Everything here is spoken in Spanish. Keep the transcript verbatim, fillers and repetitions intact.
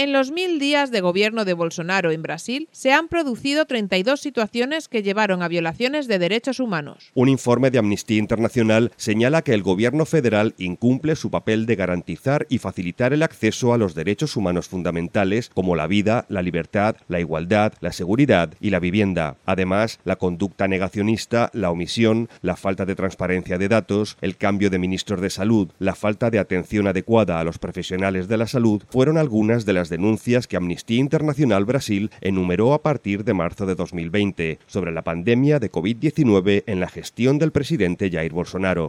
En los mil días de gobierno de Bolsonaro en Brasil se han producido treinta y dos situaciones que llevaron a violaciones de derechos humanos. Un informe de Amnistía Internacional señala que el gobierno federal incumple su papel de garantizar y facilitar el acceso a los derechos humanos fundamentales como la vida, la libertad, la igualdad, la seguridad y la vivienda. Además, la conducta negacionista, la omisión, la falta de transparencia de datos, el cambio de ministros de salud, la falta de atención adecuada a los profesionales de la salud fueron algunas de las denuncias que Amnistía Internacional Brasil enumeró a partir de marzo de dos mil veinte sobre la pandemia de COVID diecinueve en la gestión del presidente Jair Bolsonaro.